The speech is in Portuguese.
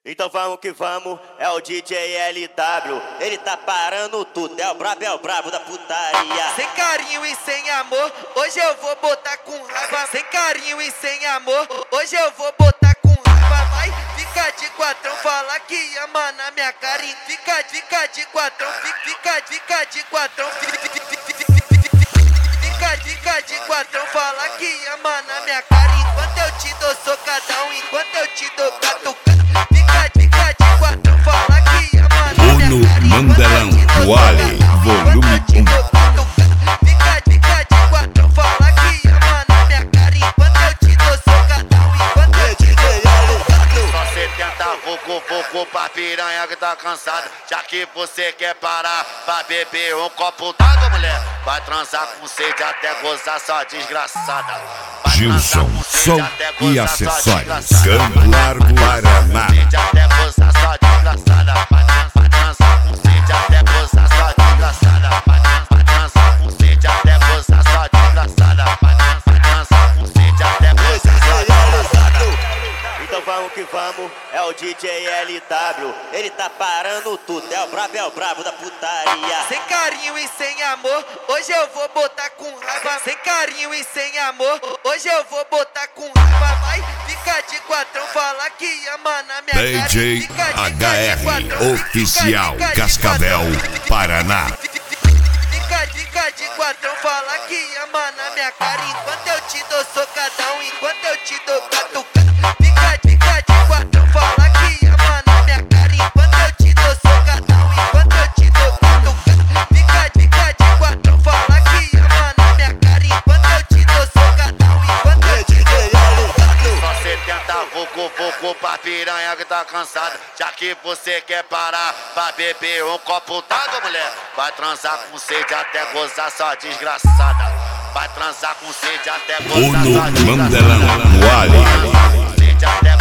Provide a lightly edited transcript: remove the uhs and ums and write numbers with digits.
Então vamos que vamos, é o DJ LW. Ele tá parando tudo, é o brabo da putaria. Sem carinho e sem amor, hoje eu vou botar com raiva. Sem carinho e sem amor, hoje eu vou botar com raiva. Vai, fica de quatrão, fala que ama na minha cara. Fica de quatrão, fica de quatrão. Fica de quatrão, fala que ama na minha cara. Enquanto eu te dou socadão, enquanto eu te dou catucada. Fica de quatrão, fala que ama na minha cara. Mandelão, Wally, volume 1. Fica de quatrão, fala que ama na minha cara. Enquanto eu te dou socadão, enquanto eu te dou catucada. Só 70 vucu pra piranha que tá cansada. Já que você quer parar pra beber um copo d'água, mulher, vai transar com sede até gozar, só desgraçada. Gilson, som e acessórios. Campo Largo, Paraná. Até gozar, só desgraçada. Vai transar com sede até gozar, só desgraçada. Vai transar com sede até gozar, só desgraçada. Vai transar com sede até gozar, só desgraçada. Então vamos que vamos, é o DJ LW. Ele tá parando tudo, é o brabo da putaria. Sem carinho e sem amor, hoje eu vou botar com raiva. Sem carinho e sem amor, hoje eu vou botar com raiva. Vai, fica de quatrão, fala que ama na minha cara. DJ HR, oficial Cascavel, Paraná. Fica de quatrão, fala que ama na minha cara. Enquanto eu te dou socadão, enquanto eu te dou catucada. Fica de quatrão, fala que ama na minha cara. Enquanto eu te dou socadão, enquanto eu te dou catucada. Fica de quatrão, fala que ama na minha cara. Enquanto eu te dou socadão, enquanto eu te dou catucada. Só 70 vucu pra piranha que tá cansada. Já que você quer parar pra beber um copo d'água, mulher, vai transar com sede até gozar, só desgraçada. Vai transar com sede até gozar, só desgraçada. Mandelão, Wally. Sede até